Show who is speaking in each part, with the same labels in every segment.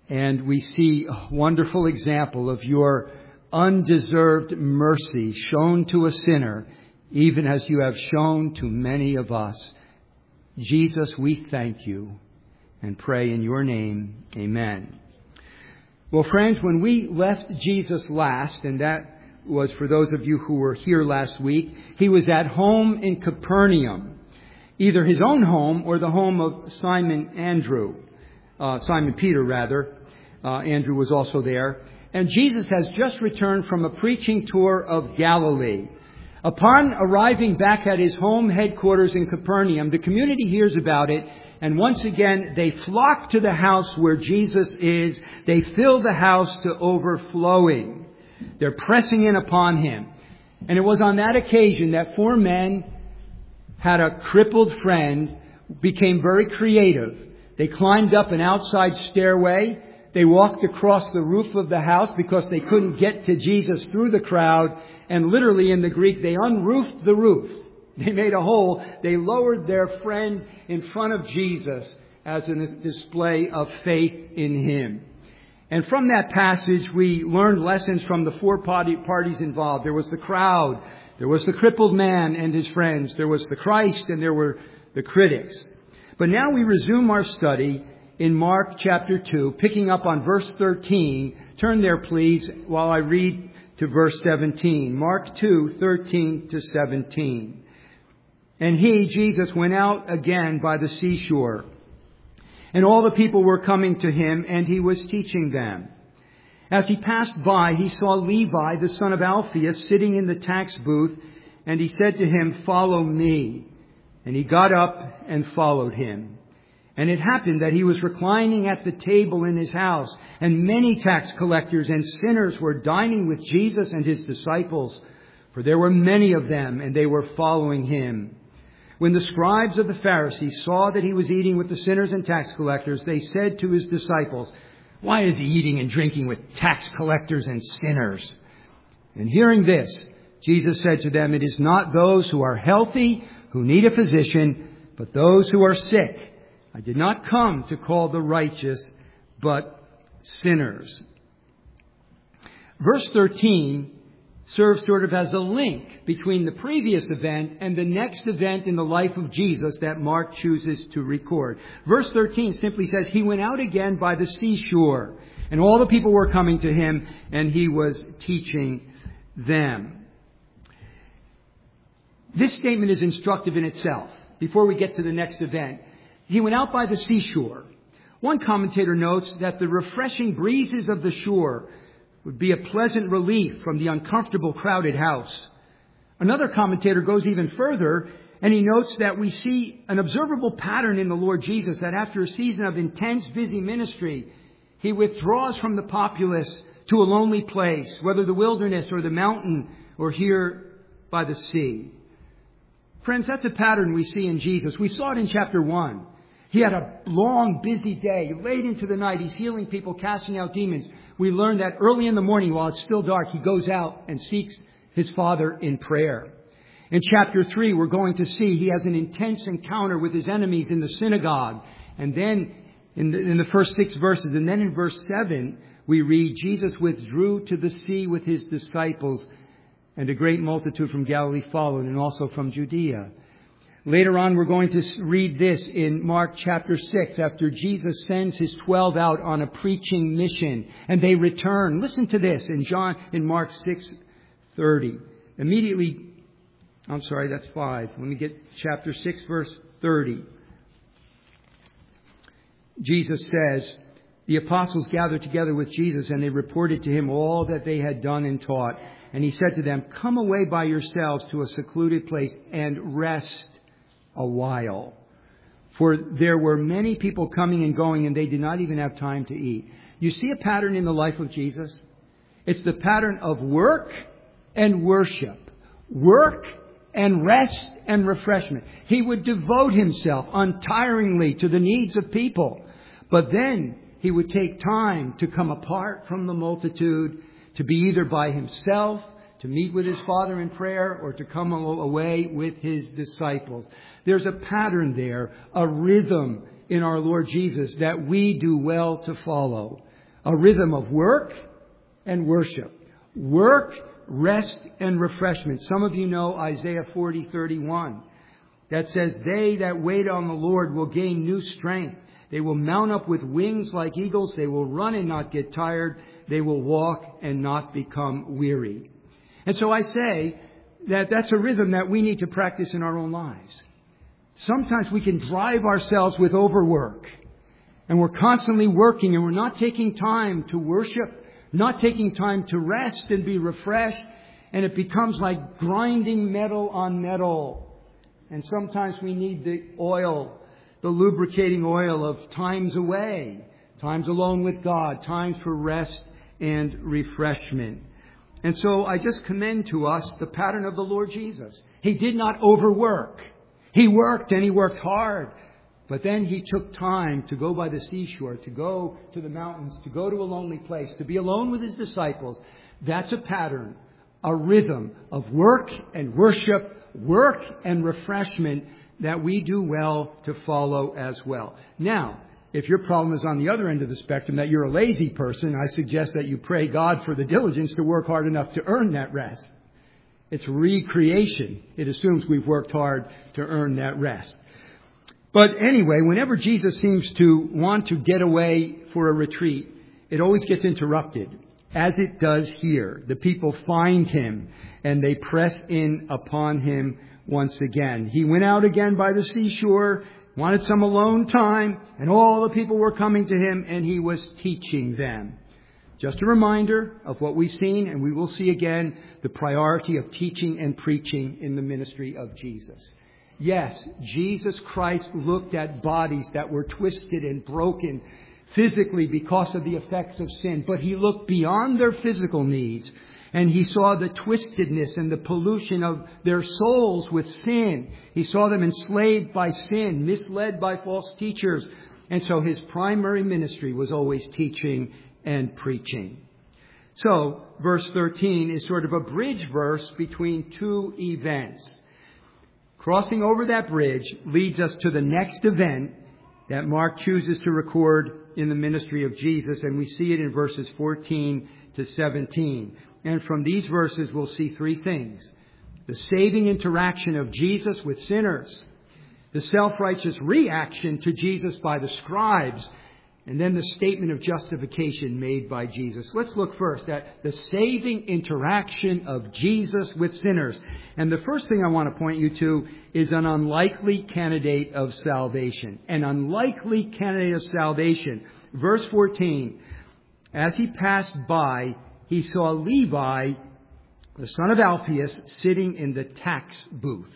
Speaker 1: And we see a wonderful example of your undeserved mercy shown to a sinner, even as you have shown to many of us. Jesus, we thank you and pray in your name. Amen. Well, friends, when we left Jesus last, and that was for those of you who were here last week, he was at home in Capernaum, either his own home or the home of Simon Peter rather. Andrew was also there. And Jesus has just returned from a preaching tour of Galilee. Upon arriving back at his home headquarters in Capernaum, the community hears about it, and once again they flock to the house where Jesus is. They fill the house to overflowing. They're pressing in upon him. And it was on that occasion that 4 men had a crippled friend, became very creative. They climbed up an outside stairway. They walked across the roof of the house because they couldn't get to Jesus through the crowd. And literally in the Greek, they unroofed the roof. They made a hole. They lowered their friend in front of Jesus as a display of faith in him. And from that passage, we learned lessons from the 4 parties involved. There was the crowd. There was the crippled man and his friends. There was the Christ, and there were the critics. But now we resume our study in Mark chapter 2, picking up on verse 13. Turn there, please, while I read to verse 17. Mark 2, 13 to 17. And he, Jesus, went out again by the seashore. And all the people were coming to him, and he was teaching them. As he passed by, he saw Levi, the son of Alphaeus, sitting in the tax booth, and he said to him, "Follow me." And he got up and followed him. And it happened that he was reclining at the table in his house, and many tax collectors and sinners were dining with Jesus and his disciples, for there were many of them, and they were following him. When the scribes of the Pharisees saw that he was eating with the sinners and tax collectors, they said to his disciples, "Why is he eating and drinking with tax collectors and sinners?" And hearing this, Jesus said to them, "It is not those who are healthy who need a physician, but those who are sick. I did not come to call the righteous, but sinners." Verse 13 serves sort of as a link between the previous event and the next event in the life of Jesus that Mark chooses to record. Verse 13 simply says, he went out again by the seashore, and all the people were coming to him, and he was teaching them. This statement is instructive in itself. Before we get to the next event, he went out by the seashore. One commentator notes that the refreshing breezes of the shore would be a pleasant relief from the uncomfortable, crowded house. Another commentator goes even further, and he notes that we see an observable pattern in the Lord Jesus, that after a season of intense, busy ministry, he withdraws from the populace to a lonely place, whether the wilderness or the mountain or here by the sea. Friends, that's a pattern we see in Jesus. We saw it in chapter 1. He had a long, busy day. Late into the night, he's healing people, casting out demons. We learned that early in the morning, while it's still dark, he goes out and seeks his Father in prayer. In chapter 3, we're going to see he has an intense encounter with his enemies in the synagogue. And then in the first 6 verses, and then in verse 7, we read, Jesus withdrew to the sea with his disciples, and a great multitude from Galilee followed, and also from Judea. Later on, we're going to read this in Mark chapter 6, after Jesus sends his 12 out on a preaching mission, and they return. Listen to this in Mark 6:30. That's 5. Let me get chapter 6, verse 30. Jesus says, the apostles gathered together with Jesus, and they reported to him all that they had done and taught. And he said to them, "Come away by yourselves to a secluded place and rest a while." For there were many people coming and going, and they did not even have time to eat. You see a pattern in the life of Jesus? It's the pattern of work and worship. Work and rest and refreshment. He would devote himself untiringly to the needs of people. But then he would take time to come apart from the multitude, to be either by himself, to meet with his Father in prayer, or to come away with his disciples. There's a pattern there, a rhythm in our Lord Jesus that we do well to follow. A rhythm of work and worship. Work, rest, and refreshment. Some of you know Isaiah 40:31. That says, they that wait on the Lord will gain new strength. They will mount up with wings like eagles. They will run and not get tired. They will walk and not become weary. And so I say that that's a rhythm that we need to practice in our own lives. Sometimes we can drive ourselves with overwork. And we're constantly working and we're not taking time to worship, not taking time to rest and be refreshed. And it becomes like grinding metal on metal. And sometimes we need the oil, the lubricating oil of times away, times alone with God, times for rest and refreshment. And so I just commend to us the pattern of the Lord Jesus. He did not overwork. He worked and he worked hard. But then he took time to go by the seashore, to go to the mountains, to go to a lonely place, to be alone with his disciples. That's a pattern, a rhythm of work and worship, work and refreshment that we do well to follow as well. Now, if your problem is on the other end of the spectrum, that you're a lazy person, I suggest that you pray God for the diligence to work hard enough to earn that rest. It's recreation. It assumes we've worked hard to earn that rest. But anyway, whenever Jesus seems to want to get away for a retreat, it always gets interrupted, as it does here. The people find him and they press in upon him once again. He went out again by the seashore, wanted some alone time, and all the people were coming to him and he was teaching them. Just a reminder of what we've seen, and we will see again the priority of teaching and preaching in the ministry of Jesus. Yes, Jesus Christ looked at bodies that were twisted and broken physically because of the effects of sin. But he looked beyond their physical needs and he saw the twistedness and the pollution of their souls with sin. He saw them enslaved by sin, misled by false teachers. And so his primary ministry was always teaching and preaching. So, verse 13 is sort of a bridge verse between two events. Crossing over that bridge leads us to the next event that Mark chooses to record in the ministry of Jesus, and we see it in verses 14 to 17. And from these verses we'll see three things. The saving interaction of Jesus with sinners, the self-righteous reaction to Jesus by the scribes, and then the statement of justification made by Jesus. Let's look first at the saving interaction of Jesus with sinners. And the first thing I want to point you to is an unlikely candidate of salvation. An unlikely candidate of salvation. Verse 14, as he passed by, he saw Levi, the son of Alphaeus, sitting in the tax booth.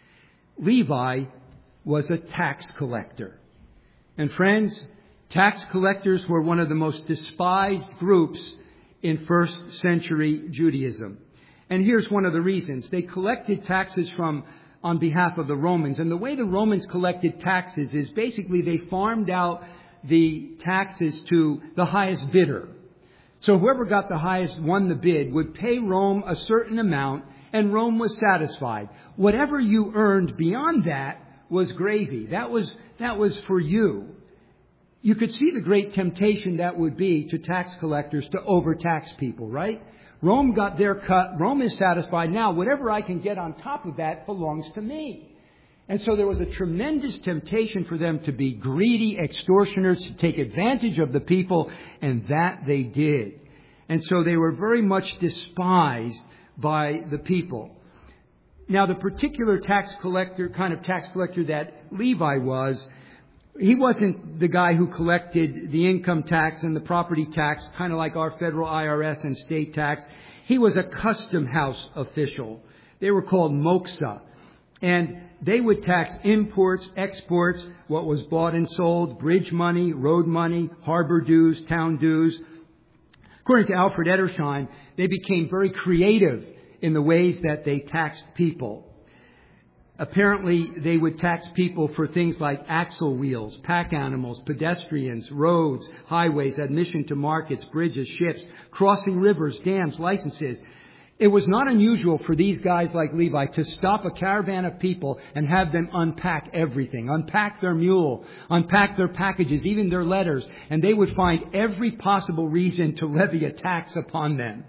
Speaker 1: Levi was a tax collector. And friends, tax collectors were one of the most despised groups in first century Judaism. And here's one of the reasons. They collected taxes on behalf of the Romans. And the way the Romans collected taxes is basically they farmed out the taxes to the highest bidder. So whoever got the highest, won the bid, would pay Rome a certain amount, and Rome was satisfied. Whatever you earned beyond that was gravy. That was for you. You could see the great temptation that would be to tax collectors to overtax people, right? Rome got their cut. Rome is satisfied. Now, whatever I can get on top of that belongs to me. And so there was a tremendous temptation for them to be greedy extortioners, to take advantage of the people, and that they did. And so they were very much despised by the people. Now, the particular kind of tax collector that Levi was, he wasn't the guy who collected the income tax and the property tax, kind of like our federal IRS and state tax. He was a custom house official. They were called moxa. And they would tax imports, exports, what was bought and sold, bridge money, road money, harbor dues, town dues. According to Alfred Edersheim, they became very creative in the ways that they taxed people. Apparently, they would tax people for things like axle wheels, pack animals, pedestrians, roads, highways, admission to markets, bridges, ships, crossing rivers, dams, licenses. It was not unusual for these guys like Levi to stop a caravan of people and have them unpack everything, unpack their mule, unpack their packages, even their letters, and they would find every possible reason to levy a tax upon them.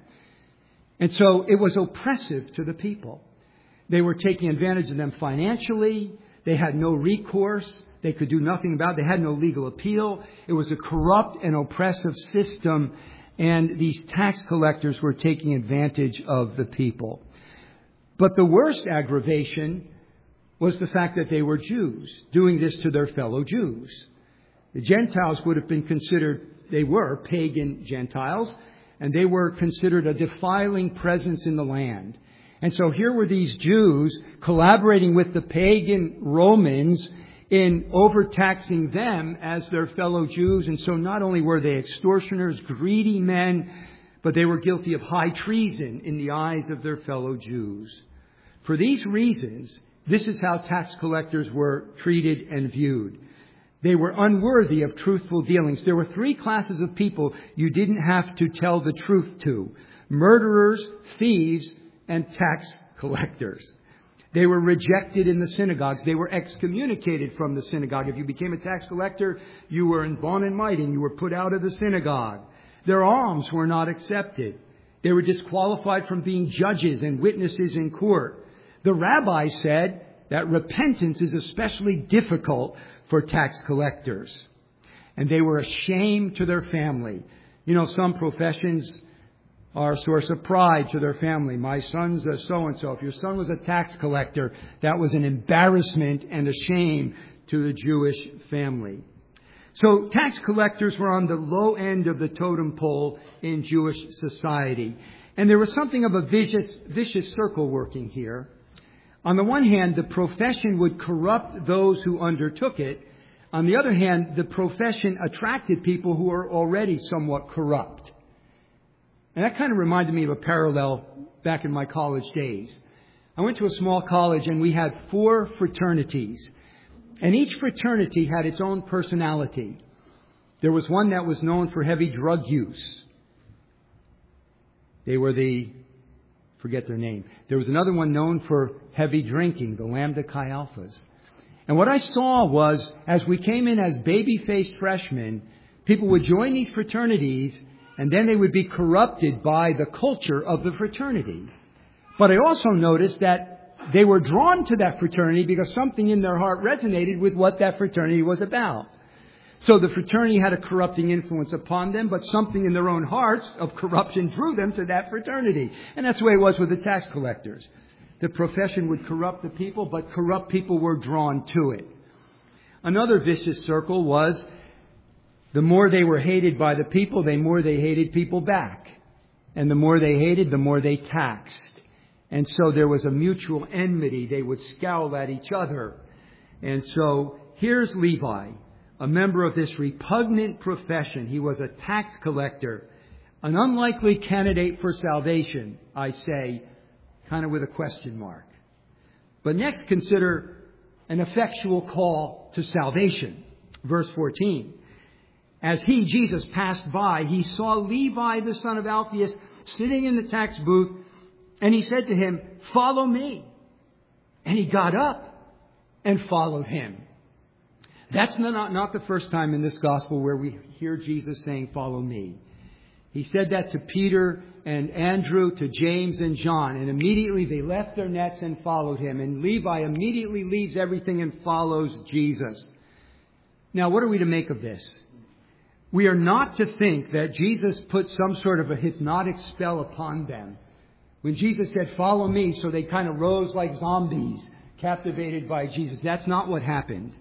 Speaker 1: And so it was oppressive to the people. They were taking advantage of them financially. They had no recourse. They could do nothing about it. They had no legal appeal. It was a corrupt and oppressive system. And these tax collectors were taking advantage of the people. But the worst aggravation was the fact that they were Jews, doing this to their fellow Jews. The Gentiles would have been considered, they were pagan Gentiles, and they were considered a defiling presence in the land. And so here were these Jews collaborating with the pagan Romans in overtaxing them as their fellow Jews. And so not only were they extortioners, greedy men, but they were guilty of high treason in the eyes of their fellow Jews. For these reasons, this is how tax collectors were treated and viewed. They were unworthy of truthful dealings. There were three classes of people you didn't have to tell the truth to: murderers, thieves, and tax collectors. They were rejected in the synagogues. They were excommunicated from the synagogue. If you became a tax collector, you were in bond and mighty. You were put out of the synagogue. Their alms were not accepted. They were disqualified from being judges and witnesses in court. The rabbis said that repentance is especially difficult for tax collectors. And they were a shame to their family. You know, some professions are a source of pride to their family. My son's a so-and-so. If your son was a tax collector, that was an embarrassment and a shame to the Jewish family. So tax collectors were on the low end of the totem pole in Jewish society. And there was something of a vicious circle working here. On the one hand, the profession would corrupt those who undertook it. On the other hand, the profession attracted people who were already somewhat corrupt. And that kind of reminded me of a parallel back in my college days. I went to a small college and we had 4 fraternities. And each fraternity had its own personality. There was one that was known for heavy drug use. They were forget their name. There was another one known for heavy drinking, the Lambda Chi Alphas. And what I saw was, as we came in as baby-faced freshmen, people would join these fraternities and then they would be corrupted by the culture of the fraternity. But I also noticed that they were drawn to that fraternity because something in their heart resonated with what that fraternity was about. So the fraternity had a corrupting influence upon them, but something in their own hearts of corruption drew them to that fraternity. And that's the way it was with the tax collectors. The profession would corrupt the people, but corrupt people were drawn to it. Another vicious circle was the more they were hated by the people, the more they hated people back. And the more they hated, the more they taxed. And so there was a mutual enmity. They would scowl at each other. And so here's Levi, a member of this repugnant profession. He was a tax collector, an unlikely candidate for salvation, I say, kind of with a question mark. But next, consider an effectual call to salvation. Verse 14. As he, Jesus, passed by, he saw Levi, the son of Alphaeus, sitting in the tax booth, and he said to him, "Follow me." And he got up and followed him. That's not the first time in this gospel where we hear Jesus saying, "Follow me." He said that to Peter and Andrew, to James and John, and immediately they left their nets and followed him. And Levi immediately leaves everything and follows Jesus. Now, what are we to make of this? We are not to think that Jesus put some sort of a hypnotic spell upon them. When Jesus said, "Follow me," so they kind of rose like zombies, captivated by Jesus. That's not what happened.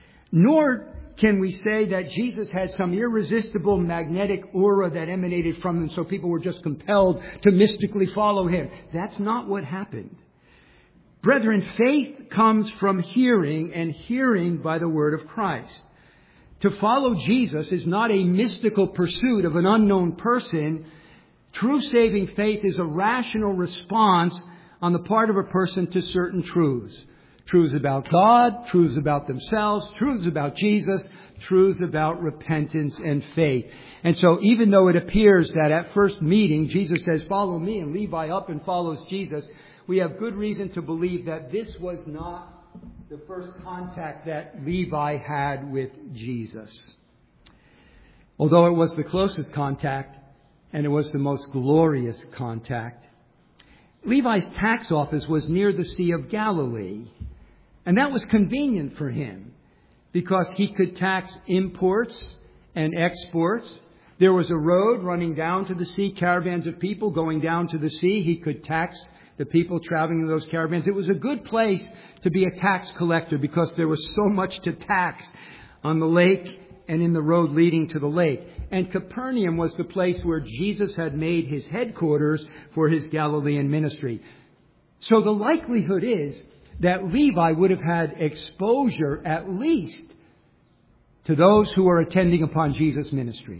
Speaker 1: Nor can we say that Jesus had some irresistible magnetic aura that emanated from him, so people were just compelled to mystically follow him. That's not what happened. Brethren, faith comes from hearing, and hearing by the word of Christ. To follow Jesus is not a mystical pursuit of an unknown person. True saving faith is a rational response on the part of a person to certain truths. Truths about God, truths about themselves, truths about Jesus, truths about repentance and faith. And so even though it appears that at first meeting, Jesus says, "Follow me," and Levi up and follows Jesus, we have good reason to believe that this was not the first contact that Levi had with Jesus. Although it was the closest contact, and it was the most glorious contact. Levi's tax office was near the Sea of Galilee. And that was convenient for him because he could tax imports and exports. There was a road running down to the sea, caravans of people going down to the sea. He could tax the people traveling in those caravans. It was a good place to be a tax collector because there was so much to tax on the lake and in the road leading to the lake. And Capernaum was the place where Jesus had made his headquarters for his Galilean ministry. So the likelihood is that Levi would have had exposure at least to those who were attending upon Jesus' ministry.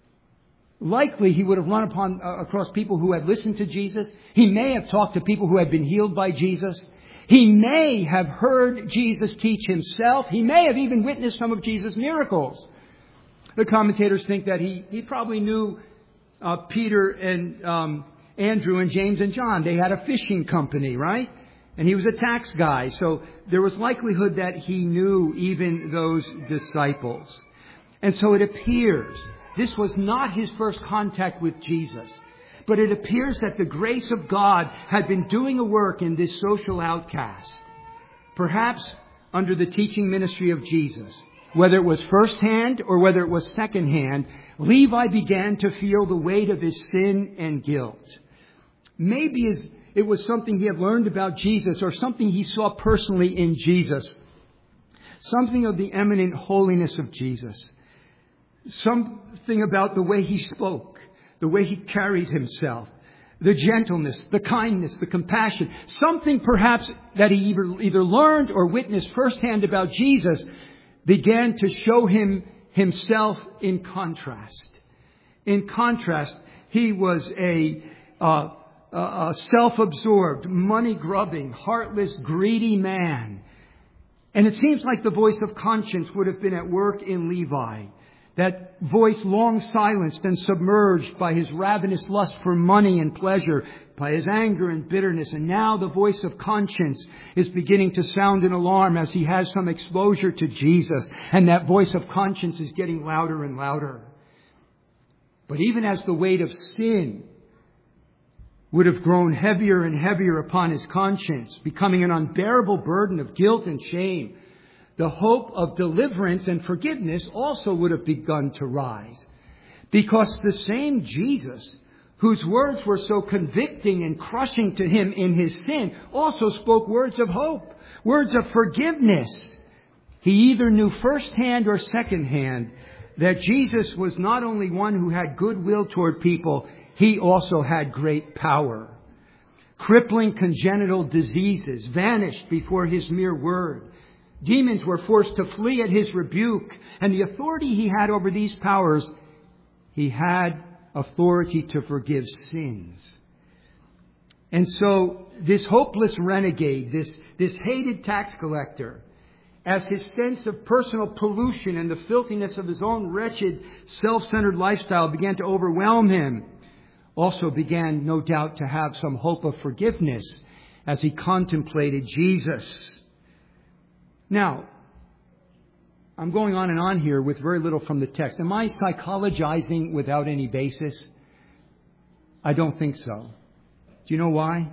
Speaker 1: Likely he would have run across people who had listened to Jesus. He may have talked to people who had been healed by Jesus. He may have heard Jesus teach himself. He may have even witnessed some of Jesus' miracles. The commentators think that he probably knew Peter and Andrew and James and John. They had a fishing company, right? And he was a tax guy. So there was likelihood that he knew even those disciples. And so it appears this was not his first contact with Jesus. But it appears that the grace of God had been doing a work in this social outcast. Perhaps under the teaching ministry of Jesus. Whether it was firsthand or whether it was secondhand, Levi began to feel the weight of his sin and guilt. Maybe it was something he had learned about Jesus or something he saw personally in Jesus. Something of the eminent holiness of Jesus. Something about the way he spoke, the way he carried himself, the gentleness, the kindness, the compassion. Something perhaps that he either learned or witnessed firsthand about Jesus began to show him himself in contrast. In contrast, he was a self-absorbed, money-grubbing, heartless, greedy man. And it seems like the voice of conscience would have been at work in Levi. That voice long silenced and submerged by his ravenous lust for money and pleasure, by his anger and bitterness. And now the voice of conscience is beginning to sound an alarm as he has some exposure to Jesus. And that voice of conscience is getting louder and louder. But even as the weight of sin would have grown heavier and heavier upon his conscience, becoming an unbearable burden of guilt and shame, the hope of deliverance and forgiveness also would have begun to rise. Because the same Jesus, whose words were so convicting and crushing to him in his sin, also spoke words of hope, words of forgiveness. He either knew firsthand or secondhand that Jesus was not only one who had goodwill toward people, he also had great power. Crippling congenital diseases vanished before his mere word. Demons were forced to flee at his rebuke. And the authority he had over these powers, he had authority to forgive sins. And so this hopeless renegade, this hated tax collector, as his sense of personal pollution and the filthiness of his own wretched, self-centered lifestyle began to overwhelm him, also began, no doubt, to have some hope of forgiveness as he contemplated Jesus. Now, I'm going on and on here with very little from the text. Am I psychologizing without any basis? I don't think so. Do you know why?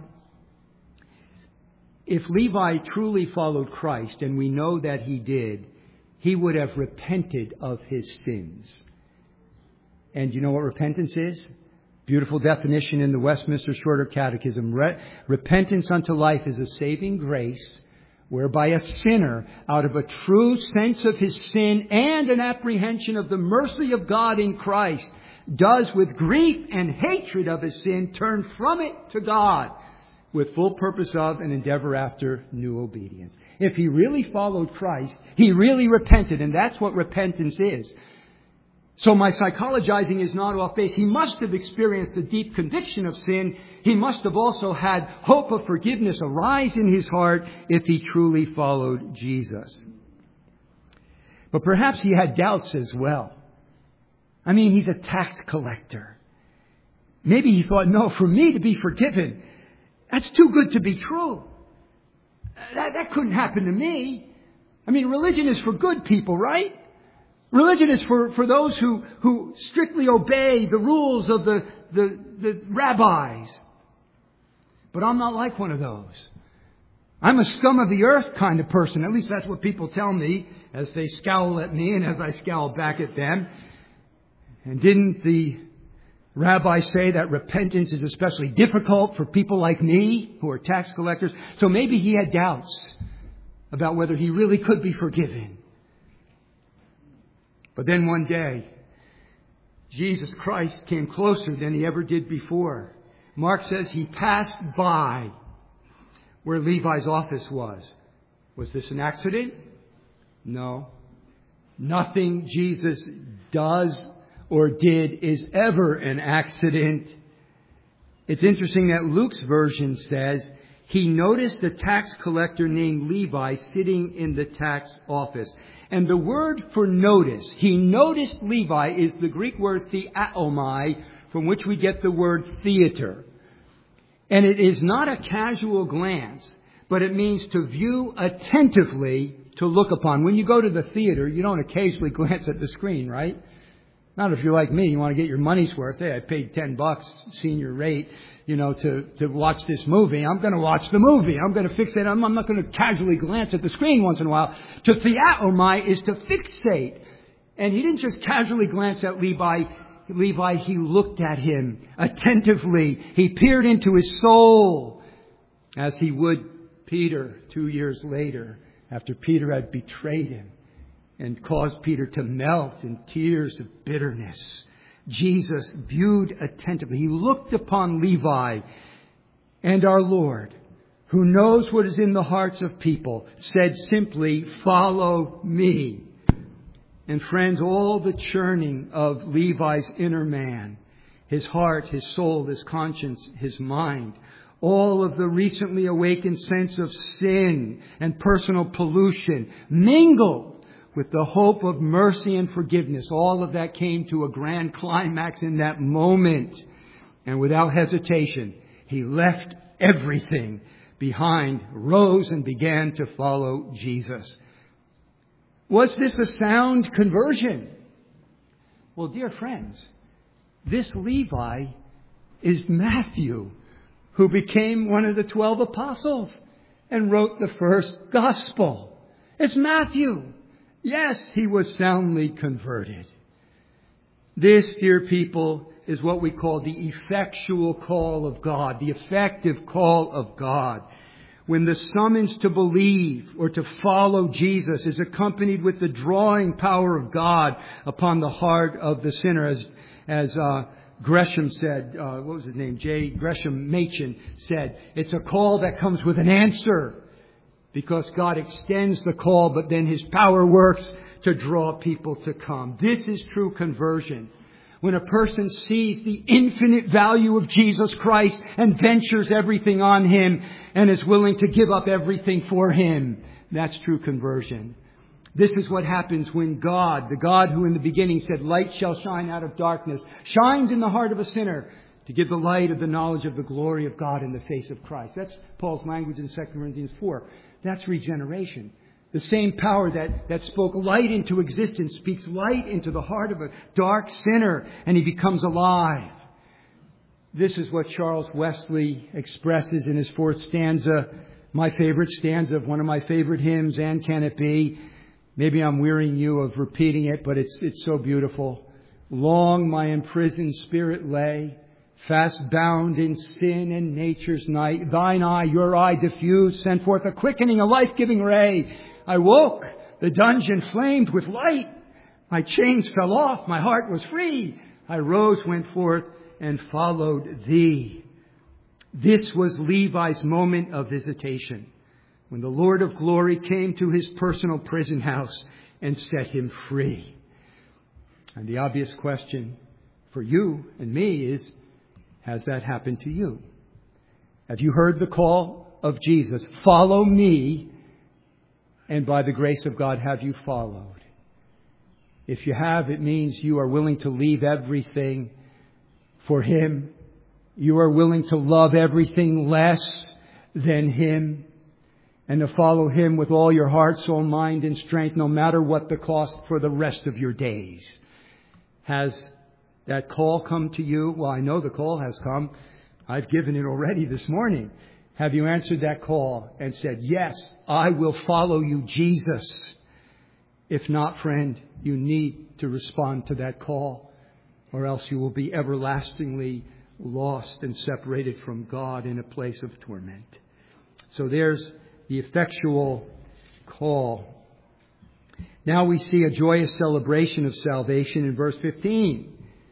Speaker 1: If Levi truly followed Christ, and we know that he did, he would have repented of his sins. And you know what repentance is? Beautiful definition in the Westminster Shorter Catechism. Repentance unto life is a saving grace whereby a sinner, out of a true sense of his sin and an apprehension of the mercy of God in Christ, does with grief and hatred of his sin turn from it to God with full purpose of and endeavor after new obedience. If he really followed Christ, he really repented, and that's what repentance is. So my psychologizing is not off base. He must have experienced a deep conviction of sin. He must have also had hope of forgiveness arise in his heart if he truly followed Jesus. But perhaps he had doubts as well. I mean, he's a tax collector. Maybe he thought, no, for me to be forgiven, that's too good to be true. That couldn't happen to me. I mean, religion is for good people, right? Religion is for those who strictly obey the rules of the rabbis. But I'm not like one of those. I'm a scum of the earth kind of person. At least that's what people tell me as they scowl at me and as I scowl back at them. And didn't the rabbi say that repentance is especially difficult for people like me who are tax collectors? So maybe he had doubts about whether he really could be forgiven. But then one day, Jesus Christ came closer than he ever did before. Mark says he passed by where Levi's office was. Was this an accident? No. Nothing Jesus does or did is ever an accident. It's interesting that Luke's version says he noticed a tax collector named Levi sitting in the tax office. And the word for notice, he noticed Levi, is the Greek word theaomai, from which we get the word theater. And it is not a casual glance, but it means to view attentively, to look upon. When you go to the theater, you don't occasionally glance at the screen, right? Not if you're like me, you want to get your money's worth. Hey, I paid $10 senior rate, to watch this movie. I'm going to watch the movie. I'm going to fixate. I'm not going to casually glance at the screen once in a while. To theaomai is to fixate. And he didn't just casually glance at Levi, he looked at him attentively. He peered into his soul, as he would Peter 2 years later, after Peter had betrayed him and caused Peter to melt in tears of bitterness. Jesus viewed attentively. He looked upon Levi, and our Lord, who knows what is in the hearts of people, said simply, "Follow me." And friends, all the churning of Levi's inner man, his heart, his soul, his conscience, his mind, all of the recently awakened sense of sin and personal pollution mingled with the hope of mercy and forgiveness. All of that came to a grand climax in that moment. And without hesitation, he left everything behind, rose and began to follow Jesus. Was this a sound conversion? Well, dear friends, this Levi is Matthew, who became one of the 12 apostles and wrote the first gospel. It's Matthew. Yes, he was soundly converted. This, dear people, is what we call the effectual call of God, the effective call of God. When the summons to believe or to follow Jesus is accompanied with the drawing power of God upon the heart of the sinner, as Gresham said, what was his name? J. Gresham Machen said, it's a call that comes with an answer. Because God extends the call, but then His power works to draw people to come. This is true conversion. When a person sees the infinite value of Jesus Christ and ventures everything on Him and is willing to give up everything for Him, that's true conversion. This is what happens when God, the God who in the beginning said, "Light shall shine out of darkness," shines in the heart of a sinner to give the light of the knowledge of the glory of God in the face of Christ. That's Paul's language in 2 Corinthians 4. That's regeneration. The same power that spoke light into existence speaks light into the heart of a dark sinner, and he becomes alive. This is what Charles Wesley expresses in his fourth stanza, my favorite stanza of one of my favorite hymns, "And Can It Be?" Maybe I'm wearying you of repeating it, but it's so beautiful. "Long my imprisoned spirit lay, fast bound in sin and nature's night. Thine eye, your eye diffused, sent forth a quickening, a life-giving ray. I woke, the dungeon flamed with light. My chains fell off, my heart was free. I rose, went forth, and followed thee." This was Levi's moment of visitation, when the Lord of glory came to his personal prison house and set him free. And the obvious question for you and me is, has that happened to you? Have you heard the call of Jesus? Follow me. And by the grace of God, have you followed? If you have, it means you are willing to leave everything for Him. You are willing to love everything less than Him. And to follow Him with all your heart, soul, mind, and strength, no matter what the cost, for the rest of your days. Has that call come to you? Well, I know the call has come. I've given it already this morning. Have you answered that call and said, yes, I will follow you, Jesus? If not, friend, you need to respond to that call, or else you will be everlastingly lost and separated from God in a place of torment. So there's the effectual call. Now we see a joyous celebration of salvation in verse 15.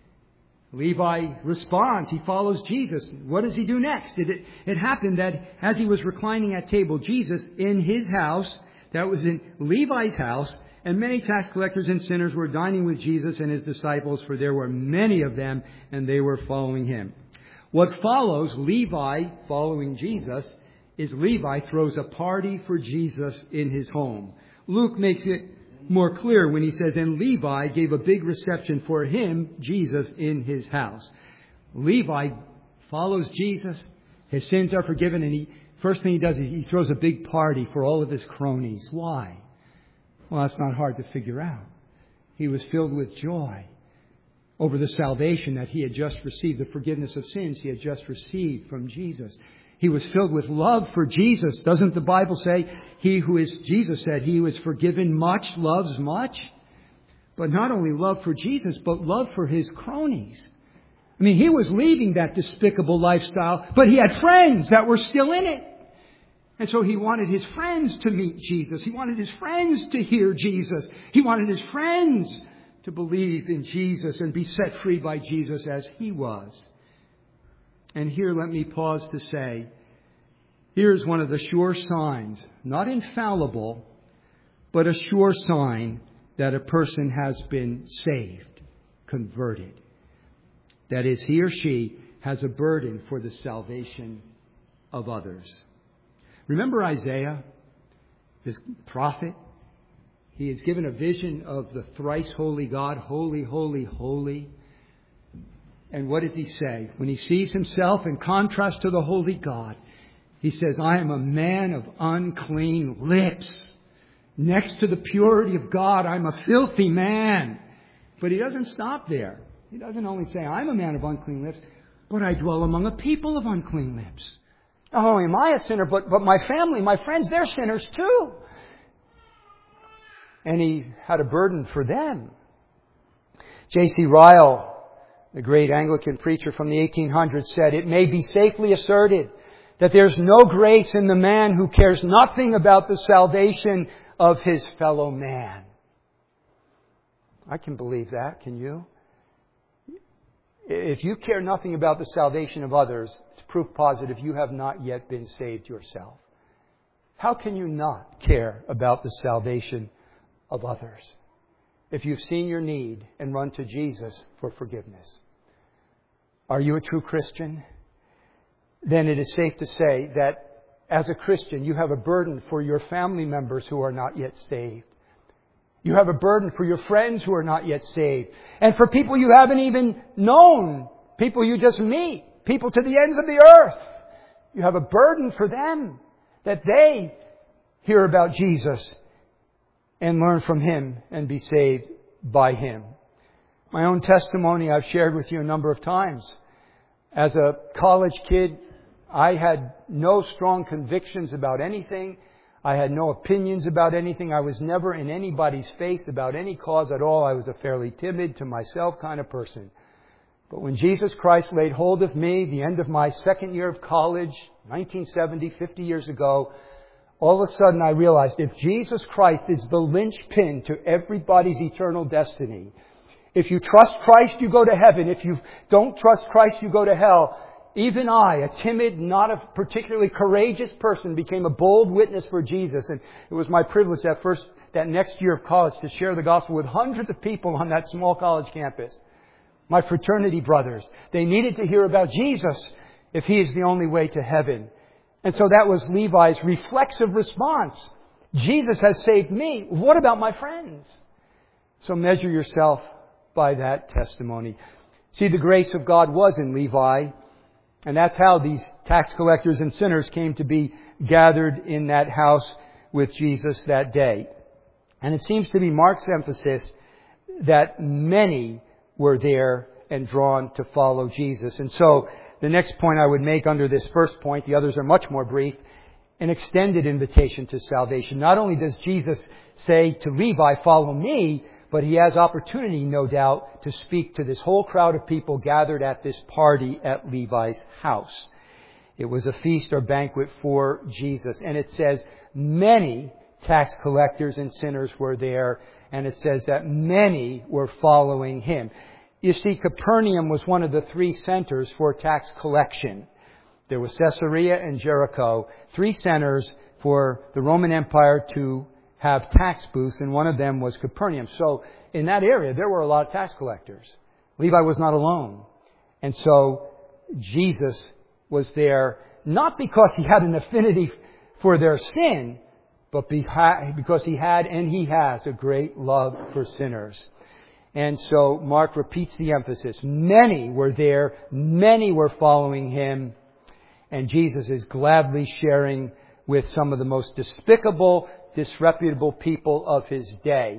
Speaker 1: Levi responds. He follows Jesus. What does he do next? It happened that as he was reclining at table, Jesus in his house, that was in Levi's house, and many tax collectors and sinners were dining with Jesus and his disciples, for there were many of them, and they were following him. What follows, Levi following Jesus, is Levi throws a party for Jesus in his home. Luke makes it more clear when he says, and Levi gave a big reception for him, Jesus, in his house. Levi follows Jesus. His sins are forgiven. And first thing he does is he throws a big party for all of his cronies. Why? Well, that's not hard to figure out. He was filled with joy over the salvation that he had just received, the forgiveness of sins he had just received from Jesus. He was filled with love for Jesus. Doesn't the Bible say, Jesus said, he who is forgiven much loves much? But not only love for Jesus, but love for his cronies. I mean, he was leaving that despicable lifestyle, but he had friends that were still in it. And so he wanted his friends to meet Jesus. He wanted his friends to hear Jesus. He wanted his friends to believe in Jesus and be set free by Jesus as he was. And here, let me pause to say, here's one of the sure signs, not infallible, but a sure sign that a person has been saved, converted. That is, he or she has a burden for the salvation of others. Remember Isaiah, this prophet? He is given a vision of the thrice holy God, holy, holy, holy. And what does he say? When he sees himself in contrast to the holy God, he says, I am a man of unclean lips. Next to the purity of God, I'm a filthy man. But he doesn't stop there. He doesn't only say, I'm a man of unclean lips, but I dwell among a people of unclean lips. Not only am I a sinner, but my family, my friends, they're sinners too. And he had a burden for them. J.C. Ryle, the great Anglican preacher from the 1800s, said, it may be safely asserted that there's no grace in the man who cares nothing about the salvation of his fellow man. I can believe that, can you? If you care nothing about the salvation of others, it's proof positive you have not yet been saved yourself. How can you not care about the salvation of others if you've seen your need and run to Jesus for forgiveness? Are you a true Christian? Then it is safe to say that as a Christian, you have a burden for your family members who are not yet saved. You have a burden for your friends who are not yet saved. And for people you haven't even known, people you just meet, people to the ends of the earth. You have a burden for them that they hear about Jesus and learn from Him and be saved by Him. My own testimony I've shared with you a number of times. As a college kid, I had no strong convictions about anything. I had no opinions about anything. I was never in anybody's face about any cause at all. I was a fairly timid, to myself kind of person. But when Jesus Christ laid hold of me, the end of my second year of college, 1970, 50 years ago, all of a sudden I realized if Jesus Christ is the linchpin to everybody's eternal destiny, if you trust Christ, you go to heaven. If you don't trust Christ, you go to hell. even I, a timid, not a particularly courageous person, became a bold witness for Jesus. And it was my privilege that next year of college to share the gospel with hundreds of people on that small college campus. My fraternity brothers. They needed to hear about Jesus if He is the only way to heaven. And so that was Levi's reflexive response. Jesus has saved me. What about my friends? So measure yourself by that testimony. See, the grace of God was in Levi. And that's how these tax collectors and sinners came to be gathered in that house with Jesus that day. And it seems to be Mark's emphasis that many were there and drawn to follow Jesus. And so the next point I would make under this first point, the others are much more brief, an extended invitation to salvation. Not only does Jesus say to Levi, follow me, but He has opportunity, no doubt, to speak to this whole crowd of people gathered at this party at Levi's house. It was a feast or banquet for Jesus. And it says many tax collectors and sinners were there. And it says that many were following Him. You see, Capernaum was one of the three centers for tax collection. There was Caesarea and Jericho, three centers for the Roman Empire to have tax booths, and one of them was Capernaum. So in that area, there were a lot of tax collectors. Levi was not alone. And so Jesus was there, not because He had an affinity for their sin, but because He had and He has a great love for sinners. And so Mark repeats the emphasis. Many were there, many were following Him, and Jesus is gladly sharing with some of the most despicable, disreputable people of His day.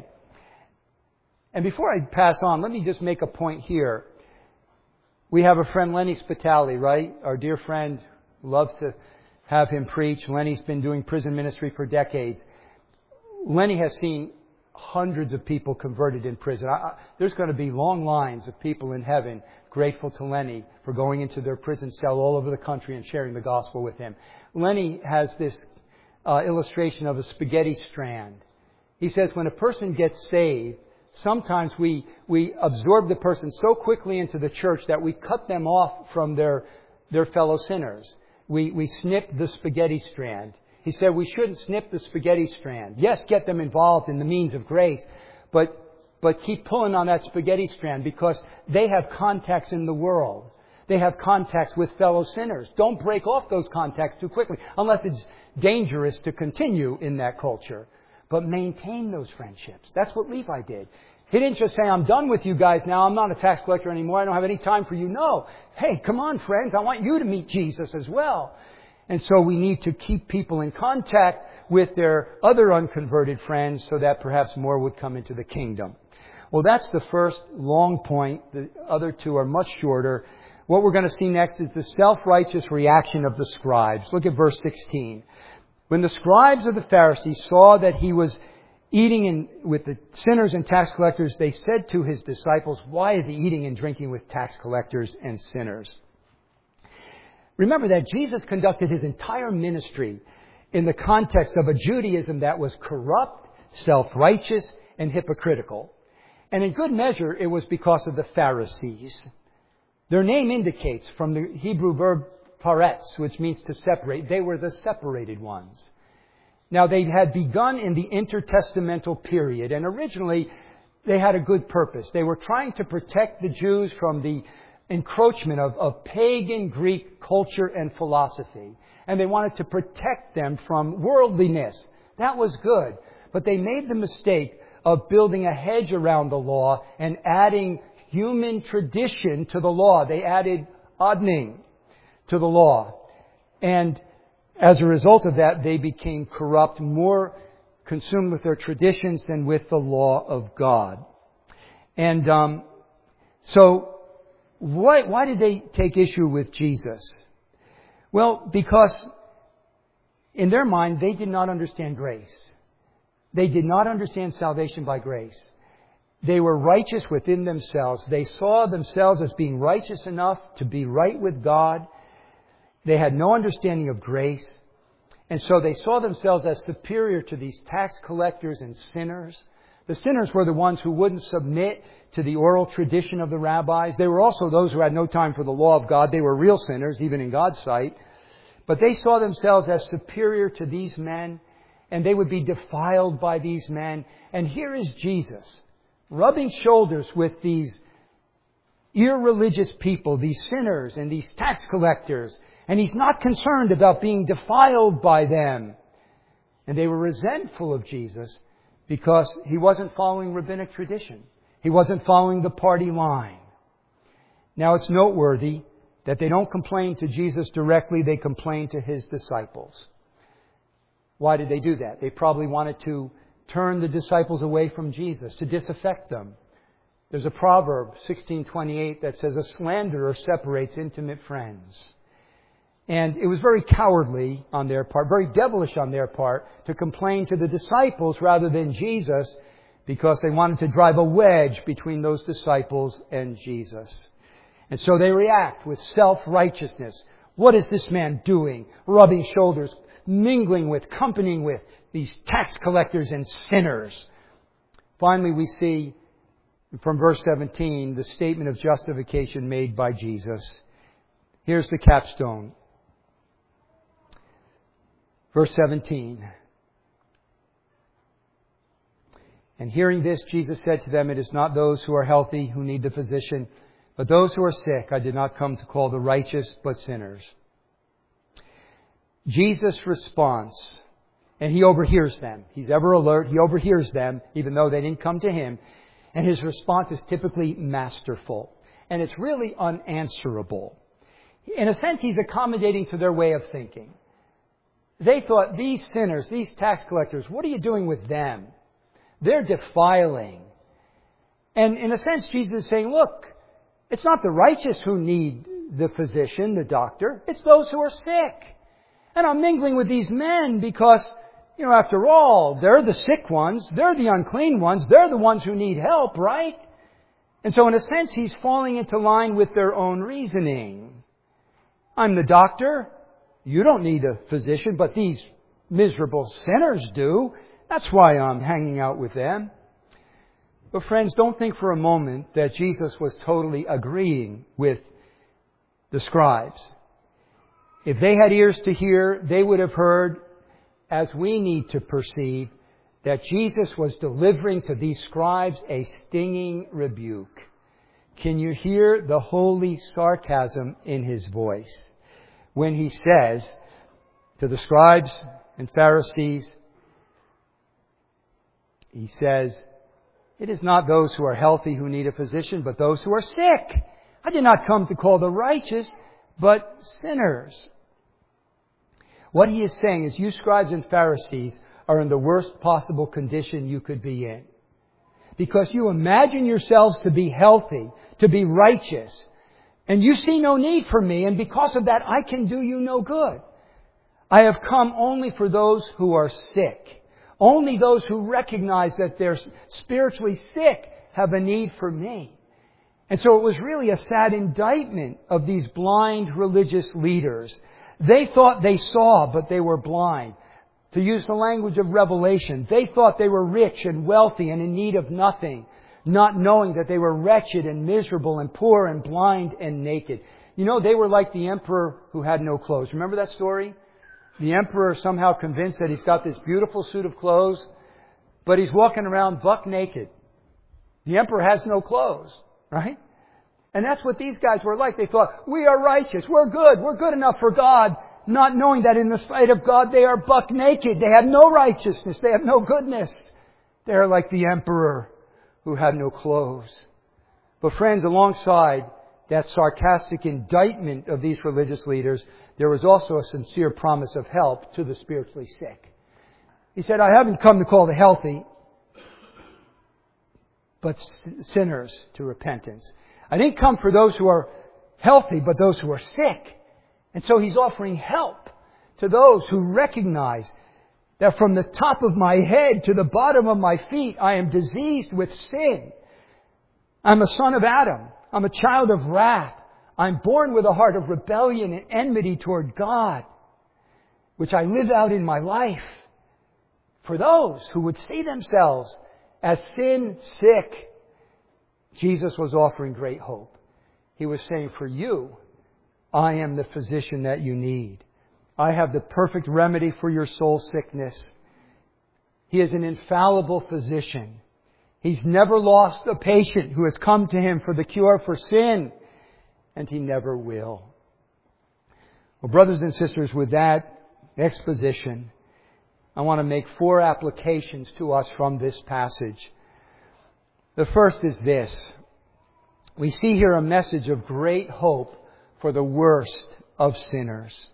Speaker 1: And before I pass on, let me just make a point here. We have a friend, Lenny Spitali, right? Our dear friend, loves to have him preach. Lenny's been doing prison ministry for decades. Lenny has seen hundreds of people converted in prison. There's going to be long lines of people in heaven grateful to Lenny for going into their prison cell all over the country and sharing the gospel with him. Lenny has this illustration of a spaghetti strand. He says when a person gets saved, sometimes we absorb the person so quickly into the church that we cut them off from their fellow sinners. We snip the spaghetti strand. He said we shouldn't snip the spaghetti strand. Yes, get them involved in the means of grace, but keep pulling on that spaghetti strand because they have contacts in the world. They have contacts with fellow sinners. Don't break off those contacts too quickly, unless it's dangerous to continue in that culture. But maintain those friendships. That's what Levi did. He didn't just say, I'm done with you guys now. I'm not a tax collector anymore. I don't have any time for you. No. Hey, come on, friends. I want you to meet Jesus as well. And so we need to keep people in contact with their other unconverted friends so that perhaps more would come into the kingdom. Well, that's the first long point. The other two are much shorter. What we're going to see next is the self-righteous reaction of the scribes. Look at verse 16. When the scribes of the Pharisees saw that He was eating with the sinners and tax collectors, they said to His disciples, why is He eating and drinking with tax collectors and sinners? Remember that Jesus conducted His entire ministry in the context of a Judaism that was corrupt, self-righteous, and hypocritical. And in good measure, it was because of the Pharisees. Their name indicates from the Hebrew verb paretz, which means to separate. They were the separated ones. Now, they had begun in the intertestamental period, and originally they had a good purpose. They were trying to protect the Jews from the encroachment of pagan Greek culture and philosophy. And they wanted to protect them from worldliness. That was good. But they made the mistake of building a hedge around the law and adding human tradition to the law. They added adning to the law. And as a result of that, they became corrupt, more consumed with their traditions than with the law of God. And so why did they take issue with Jesus? Well, because in their mind, they did not understand grace. They did not understand salvation by grace. They were righteous within themselves. They saw themselves as being righteous enough to be right with God. They had no understanding of grace. And so they saw themselves as superior to these tax collectors and sinners. The sinners were the ones who wouldn't submit to the oral tradition of the rabbis. They were also those who had no time for the law of God. They were real sinners, even in God's sight. But they saw themselves as superior to these men, and they would be defiled by these men. And here is Jesus, rubbing shoulders with these irreligious people, these sinners and these tax collectors. And He's not concerned about being defiled by them. And they were resentful of Jesus because He wasn't following rabbinic tradition. He wasn't following the party line. Now it's noteworthy that they don't complain to Jesus directly, they complain to His disciples. Why did they do that? They probably wanted to turn the disciples away from Jesus, to disaffect them. There's a proverb, 16:28, that says, "A slanderer separates intimate friends." And it was very cowardly on their part, very devilish on their part, to complain to the disciples rather than Jesus, because they wanted to drive a wedge between those disciples and Jesus. And so they react with self-righteousness. What is this man doing? Rubbing shoulders, mingling with, companying with these tax collectors and sinners. Finally, we see from verse 17 the statement of justification made by Jesus. Here's the capstone. Verse 17. And hearing this, Jesus said to them, "It is not those who are healthy who need the physician, but those who are sick. I did not come to call the righteous, but sinners." Jesus' response, and He overhears them. He's ever alert. He overhears them, even though they didn't come to Him. And His response is typically masterful. And it's really unanswerable. In a sense, He's accommodating to their way of thinking. They thought, these sinners, these tax collectors, what are you doing with them? They're defiling. And in a sense, Jesus is saying, look, it's not the righteous who need the physician, the doctor. It's those who are sick. And I'm mingling with these men because, after all, they're the sick ones. They're the unclean ones. They're the ones who need help, right? And so in a sense, He's falling into line with their own reasoning. I'm the doctor. You don't need a physician, but these miserable sinners do. That's why I'm hanging out with them. But friends, don't think for a moment that Jesus was totally agreeing with the scribes. If they had ears to hear, they would have heard, as we need to perceive, that Jesus was delivering to these scribes a stinging rebuke. Can you hear the holy sarcasm in His voice when He says to the scribes and Pharisees, He says, "It is not those who are healthy who need a physician, but those who are sick. I did not come to call the righteous, but sinners." What He is saying is, you scribes and Pharisees are in the worst possible condition you could be in. Because you imagine yourselves to be healthy, to be righteous, and you see no need for me, and because of that I can do you no good. I have come only for those who are sick. Only those who recognize that they're spiritually sick have a need for me. And so it was really a sad indictment of these blind religious leaders. They thought they saw, but they were blind. To use the language of Revelation, they thought they were rich and wealthy and in need of nothing, not knowing that they were wretched and miserable and poor and blind and naked. They were like the emperor who had no clothes. Remember that story? The emperor somehow convinced that he's got this beautiful suit of clothes, but he's walking around buck naked. The emperor has no clothes, right? And that's what these guys were like. They thought, we are righteous, we're good enough for God, not knowing that in the sight of God they are buck naked. They have no righteousness, they have no goodness. They're like the emperor who had no clothes. But friends, alongside that sarcastic indictment of these religious leaders, there was also a sincere promise of help to the spiritually sick. He said, I haven't come to call the healthy, but sinners to repentance. I didn't come for those who are healthy, but those who are sick. And so He's offering help to those who recognize that from the top of my head to the bottom of my feet, I am diseased with sin. I'm a son of Adam. I'm a child of wrath. I'm born with a heart of rebellion and enmity toward God, which I live out in my life. For those who would see themselves as sin sick, Jesus was offering great hope. He was saying, for you, I am the physician that you need. I have the perfect remedy for your soul sickness. He is an infallible physician. He's never lost a patient who has come to Him for the cure for sin, and He never will. Well, brothers and sisters, with that exposition, I want to make 4 applications to us from this passage. The first is this. We see here a message of great hope for the worst of sinners.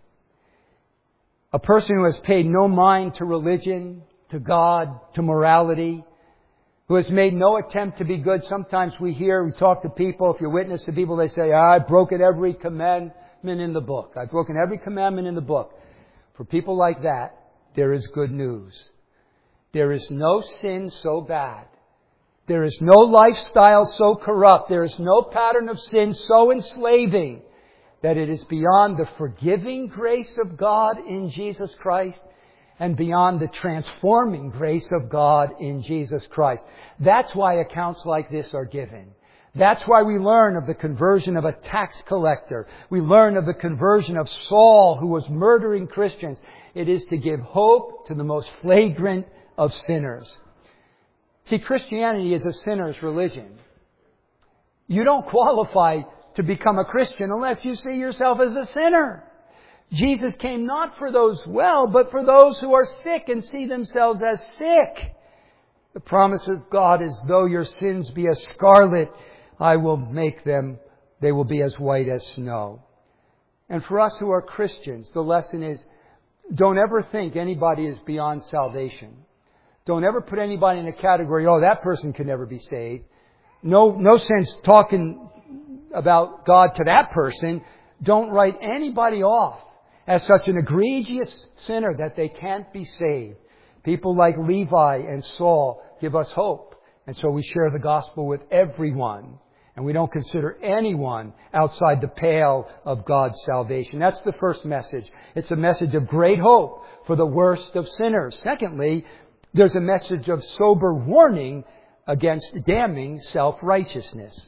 Speaker 1: A person who has paid no mind to religion, to God, to morality, who has made no attempt to be good. Sometimes we talk to people, if you witness to people, they say, I've broken every commandment in the book. I've broken every commandment in the book. For people like that, there is good news. There is no sin so bad. There is no lifestyle so corrupt. There is no pattern of sin so enslaving that it is beyond the forgiving grace of God in Jesus Christ and beyond the transforming grace of God in Jesus Christ. That's why accounts like this are given. That's why we learn of the conversion of a tax collector. We learn of the conversion of Saul, who was murdering Christians. It is to give hope to the most flagrant of sinners. See, Christianity is a sinner's religion. You don't qualify to become a Christian unless you see yourself as a sinner. Jesus came not for those well, but for those who are sick and see themselves as sick. The promise of God is, though your sins be as scarlet, I will make them, they will be as white as snow. And for us who are Christians, the lesson is, don't ever think anybody is beyond salvation. Don't ever put anybody in a category, that person can never be saved. No sense talking about God to that person. Don't write anybody off as such an egregious sinner that they can't be saved. People like Levi and Saul give us hope. And so we share the gospel with everyone. And we don't consider anyone outside the pale of God's salvation. That's the first message. It's a message of great hope for the worst of sinners. Secondly, there's a message of sober warning against damning self-righteousness.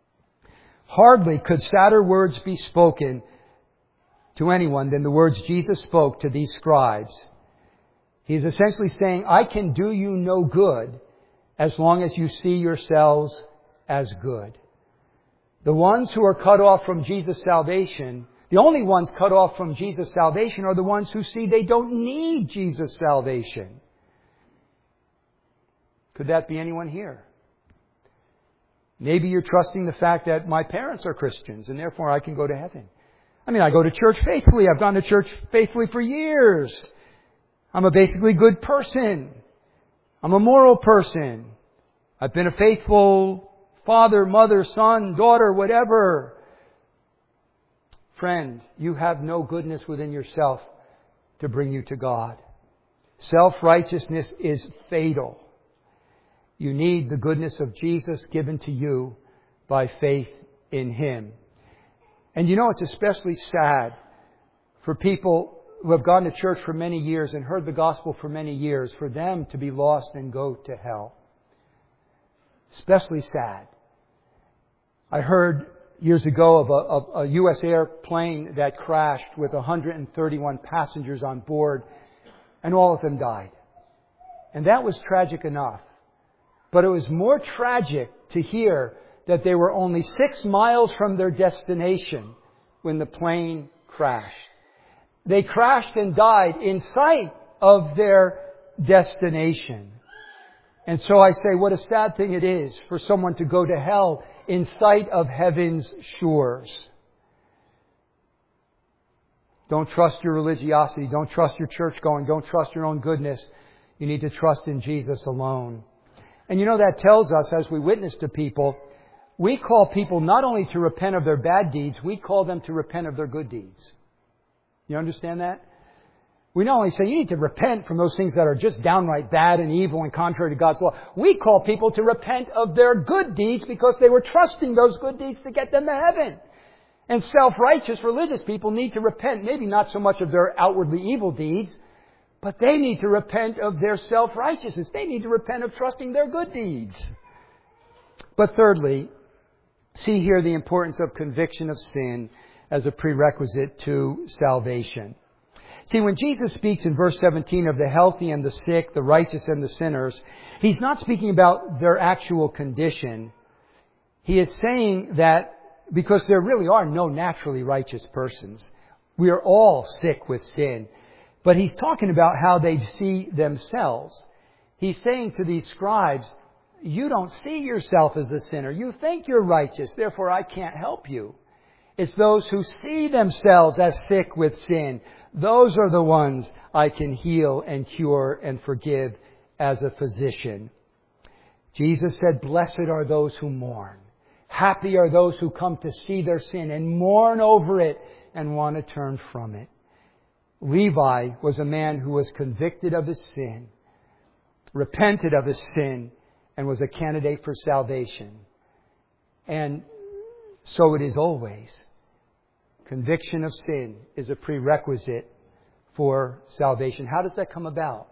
Speaker 1: Hardly could sadder words be spoken to anyone than the words Jesus spoke to these scribes. He's essentially saying, I can do you no good as long as you see yourselves as good. The ones who are cut off from Jesus' salvation, the only ones cut off from Jesus' salvation are the ones who see they don't need Jesus' salvation. Could that be anyone here? Maybe you're trusting the fact that my parents are Christians and therefore I can go to heaven. I go to church faithfully. I've gone to church faithfully for years. I'm a basically good person. I'm a moral person. I've been a faithful father, mother, son, daughter, whatever. Friend, you have no goodness within yourself to bring you to God. Self-righteousness is fatal. You need the goodness of Jesus given to you by faith in Him. And it's especially sad for people who have gone to church for many years and heard the gospel for many years, for them to be lost and go to hell. Especially sad. I heard years ago of a U.S. airplane that crashed with 131 passengers on board, and all of them died. And that was tragic enough. But it was more tragic to hear that they were only 6 miles from their destination when the plane crashed. They crashed and died in sight of their destination. And so I say, what a sad thing it is for someone to go to hell in sight of heaven's shores. Don't trust your religiosity. Don't trust your church going. Don't trust your own goodness. You need to trust in Jesus alone. And that tells us, as we witness to people, we call people not only to repent of their bad deeds, we call them to repent of their good deeds. You understand that? We not only say you need to repent from those things that are just downright bad and evil and contrary to God's law. We call people to repent of their good deeds because they were trusting those good deeds to get them to heaven. And self-righteous religious people need to repent, maybe not so much of their outwardly evil deeds, But they need to repent of their self-righteousness. They need to repent of trusting their good deeds. But thirdly, see here the importance of conviction of sin as a prerequisite to salvation. See, when Jesus speaks in verse 17 of the healthy and the sick, the righteous and the sinners, He's not speaking about their actual condition. He is saying that because there really are no naturally righteous persons. We are all sick with sin. But He's talking about how they see themselves. He's saying to these scribes, you don't see yourself as a sinner. You think you're righteous, therefore I can't help you. It's those who see themselves as sick with sin. Those are the ones I can heal and cure and forgive as a physician. Jesus said, blessed are those who mourn. Happy are those who come to see their sin and mourn over it and want to turn from it. Levi was a man who was convicted of his sin, repented of his sin, and was a candidate for salvation. And so it is always. Conviction of sin is a prerequisite for salvation. How does that come about?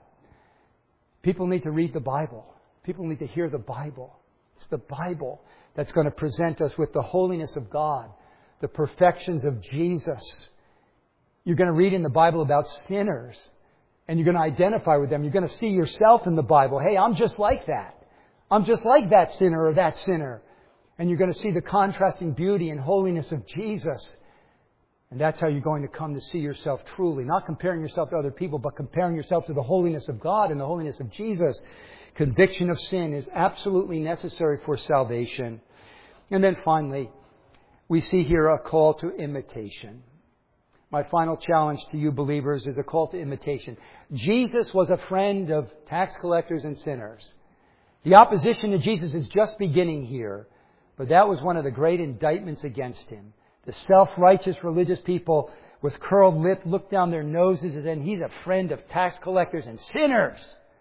Speaker 1: People need to read the Bible. People need to hear the Bible. It's the Bible that's going to present us with the holiness of God, the perfections of Jesus. You're going to read in the Bible about sinners, and you're going to identify with them. You're going to see yourself in the Bible. Hey, I'm just like that. I'm just like that sinner or that sinner. And you're going to see the contrasting beauty and holiness of Jesus. And that's how you're going to come to see yourself truly. Not comparing yourself to other people, but comparing yourself to the holiness of God and the holiness of Jesus. Conviction of sin is absolutely necessary for salvation. And then finally, we see here a call to imitation. My final challenge to you believers is a call to imitation. Jesus was a friend of tax collectors and sinners. The opposition to Jesus is just beginning here. But that was one of the great indictments against Him. The self-righteous religious people with curled lip look down their noses and then He's a friend of tax collectors and sinners.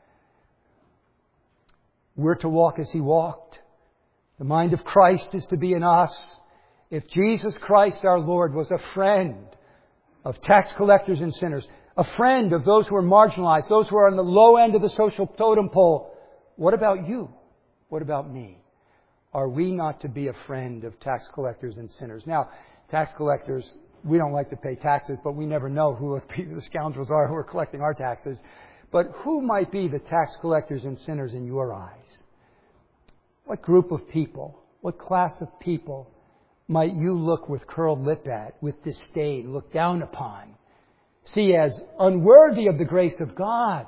Speaker 1: We're to walk as He walked. The mind of Christ is to be in us. If Jesus Christ our Lord was a friend of tax collectors and sinners, a friend of those who are marginalized, those who are on the low end of the social totem pole, what about you? What about me? Are we not to be a friend of tax collectors and sinners? Now, tax collectors, we don't like to pay taxes, but we never know who the scoundrels are who are collecting our taxes. But who might be the tax collectors and sinners in your eyes? What group of people, what class of people might you look with curled lip at, with disdain, look down upon, see as unworthy of the grace of God,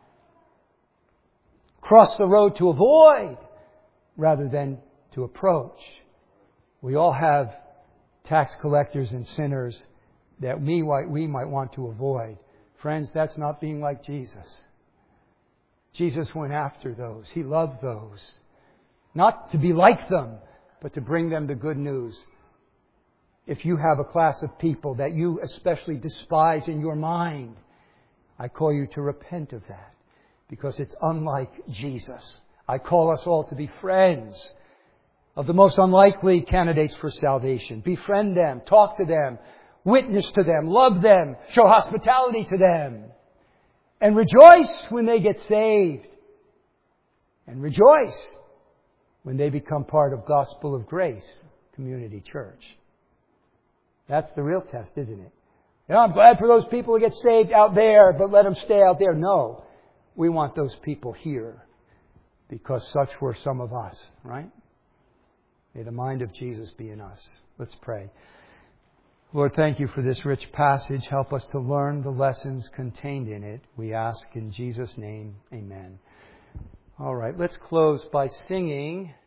Speaker 1: cross the road to avoid rather than to approach? We all have tax collectors and sinners that we might want to avoid. Friends, that's not being like Jesus. Jesus went after those. He loved those. Not to be like them, but to bring them the good news. If you have a class of people that you especially despise in your mind, I call you to repent of that, because it's unlike Jesus. I call us all to be friends of the most unlikely candidates for salvation. Befriend them, talk to them, witness to them, love them, show hospitality to them, and rejoice when they get saved. And rejoice when they become part of Gospel of Grace Community Church. That's the real test, isn't it? I'm glad for those people who get saved out there, but let them stay out there. No, we want those people here, because such were some of us, right? May the mind of Jesus be in us. Let's pray. Lord, thank You for this rich passage. Help us to learn the lessons contained in it. We ask in Jesus' name, amen. All right, let's close by singing